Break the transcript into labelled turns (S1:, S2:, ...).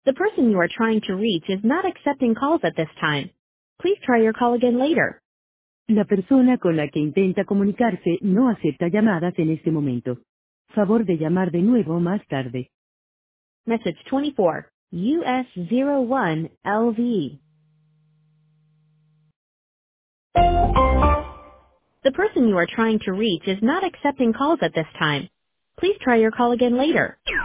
S1: The person you are trying to reach is not accepting calls at this time. Please try your call again later. La persona con la que intenta comunicarse no acepta llamadas en este momento. Favor de llamar de nuevo más tarde. Message 24, US01LV. The person you are trying to reach is not accepting calls at this time. Please try your call again later.